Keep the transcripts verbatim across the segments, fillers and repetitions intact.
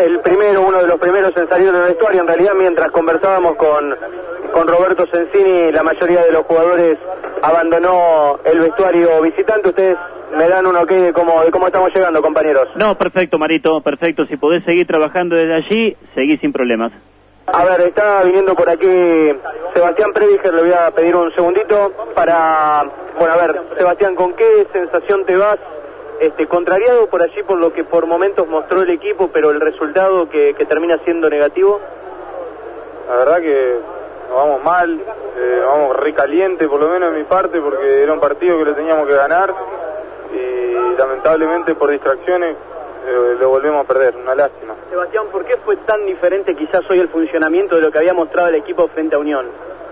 el primero, uno de los primeros en salir del vestuario. En realidad, mientras conversábamos con, con Roberto Sensini, la mayoría de los jugadores abandonó el vestuario visitante. Ustedes me dan un ok de cómo, de cómo estamos llegando, compañeros. No, perfecto, Marito, perfecto. Si podés seguir trabajando desde allí, seguí sin problemas. A ver, está viniendo por aquí Sebastián Prediger, le voy a pedir un segundito para... Bueno, a ver, Sebastián, ¿con qué sensación te vas? Este, contrariado por allí por lo que por momentos mostró el equipo, pero el resultado que, que termina siendo negativo. La verdad que nos vamos mal, eh, nos vamos re caliente, por lo menos de mi parte, porque era un partido que lo teníamos que ganar y lamentablemente por distracciones eh, lo volvemos a perder, una lástima. Sebastián, ¿por qué fue tan diferente quizás hoy el funcionamiento de lo que había mostrado el equipo frente a Unión?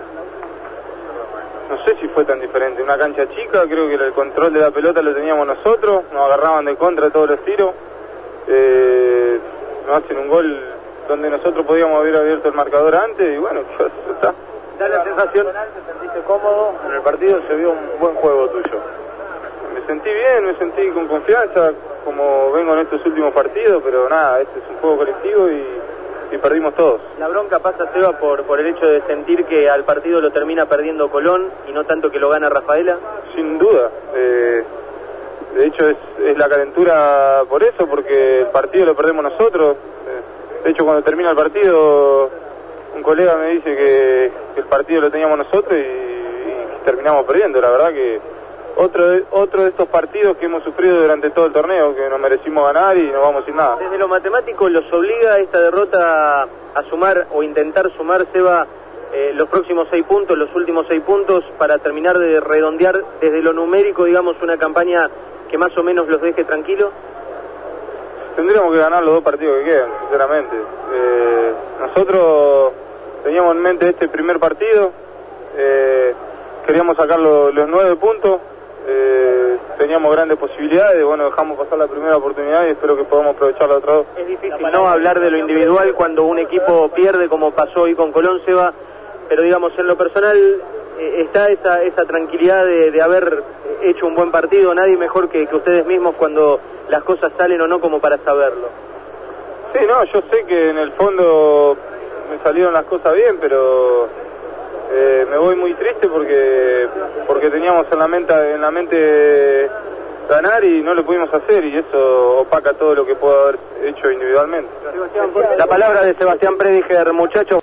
No sé si fue tan diferente, una cancha chica, creo que el control de la pelota lo teníamos nosotros, nos agarraban de contra todos los tiros, eh, nos hacen un gol donde nosotros podíamos haber abierto el marcador antes y bueno, eso está. ¿Da la sensación? ¿Te sentiste cómodo? En el partido se vio un buen juego tuyo. Me sentí bien, me sentí con confianza, como vengo en estos últimos partidos, pero nada, este es un juego colectivo y... y perdimos todos. La bronca pasa, Seba, por, por el hecho de sentir que al partido lo termina perdiendo Colón y no tanto que lo gana Rafaela. Sin duda, eh, de hecho es, es la calentura por eso, porque el partido lo perdemos nosotros. Eh, de hecho cuando termina el partido un colega me dice que, que el partido lo teníamos nosotros y, y terminamos perdiendo. La verdad que Otro de, otro de estos partidos que hemos sufrido durante todo el torneo, que nos merecimos ganar y nos vamos sin nada. Desde lo matemático, ¿los obliga esta derrota a sumar o intentar sumar, Seba, eh, los próximos seis puntos, los últimos seis puntos, para terminar de redondear desde lo numérico, digamos, una campaña que más o menos los deje tranquilos? Tendríamos que ganar los dos partidos que quedan, sinceramente. Eh, nosotros teníamos en mente este primer partido, eh, queríamos sacar lo, los nueve puntos. Eh, teníamos grandes posibilidades, bueno, dejamos pasar la primera oportunidad y espero que podamos aprovechar la otra dos. Es difícil no hablar de lo individual cuando un equipo pierde, como pasó hoy con Colón, Seba, pero digamos, en lo personal eh, está esa, esa tranquilidad de, de haber hecho un buen partido. Nadie mejor que, que ustedes mismos cuando las cosas salen o no como para saberlo. Sí, no, yo sé que en el fondo me salieron las cosas bien, pero eh, me voy muy triste porque porque teníamos en la mente en la mente ganar y no lo pudimos hacer, y eso opaca todo lo que puedo haber hecho individualmente. La palabra de Sebastián Prediger, muchachos.